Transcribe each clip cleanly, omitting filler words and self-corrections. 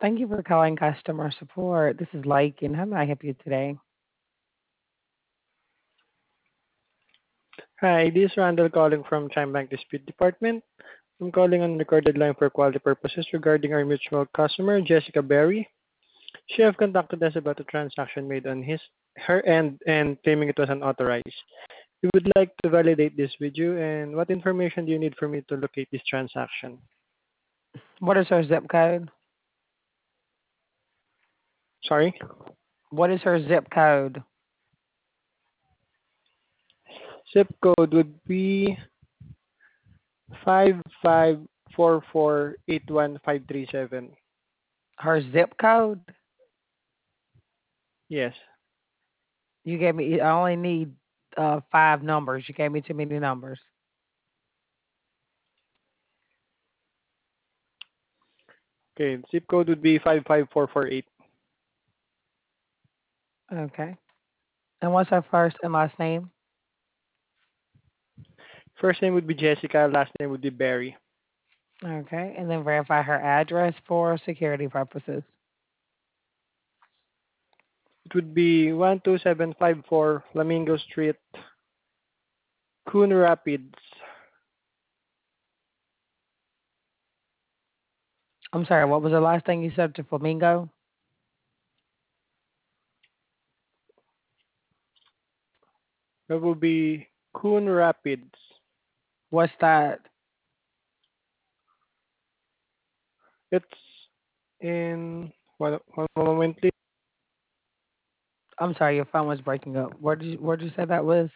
Thank you for calling customer support. This is Lake, and how may I help you today? Hi, this is Randall calling from Chime Bank Dispute Department. I'm calling on recorded line for quality purposes regarding our mutual customer, Jessica Berry. She have contacted us about a transaction made on her end and claiming it was unauthorized. We would like to validate this with you, and what information do you need for me to locate this transaction? What is her zip code? Sorry? What is her zip code? Zip code would be 55448157. Her zip code? Yes. You gave me. I only need five numbers. You gave me too many numbers. Okay, zip code would be 55448. Okay. And what's her first and last name? First name would be Jessica, last name would be Berry. Okay. And then verify her address for security purposes. It would be 12754 Flamingo Street, Coon Rapids. I'm sorry. What was the last thing you said to Flamingo? That would be Coon Rapids. What's that? It's in one moment, please. I'm sorry. Your phone was breaking up. Where did you say that was?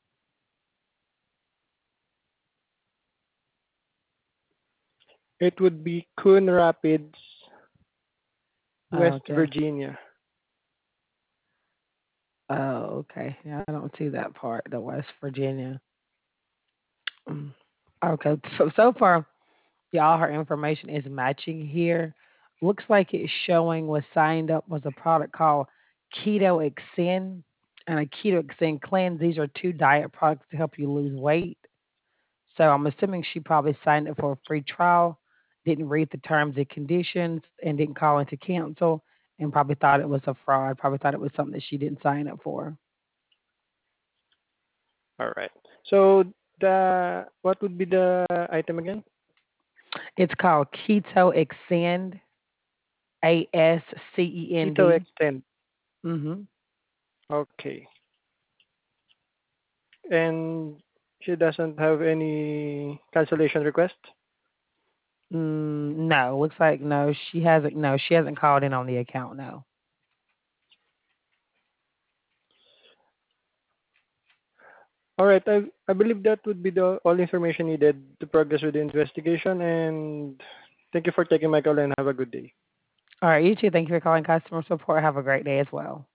It would be Coon Rapids, Oh, West okay. Virginia. Oh, okay. Yeah, I don't see that part. The West Virginia. Mm. Okay. So far, y'all, her information is matching here. Looks like it's showing was signed up was a product called Keto Extend and a Keto Extend Cleanse. These are two diet products to help you lose weight. So I'm assuming she probably signed up for a free trial, didn't read the terms and conditions, and didn't call in to cancel, and probably thought it was a fraud. Probably thought it was something that she didn't sign up for. All right. So the what would be the item again? It's called Keto Extend, Keto ASCEND. Extend. Mm-hmm. Okay. And she doesn't have any cancellation request. No, looks like no. She hasn't. No, she hasn't called in on the account. No. All right. I believe that would be the all information needed to progress with the investigation. And thank you for taking my call and have a good day. All right, you too. Thank you for calling customer support. Have a great day as well.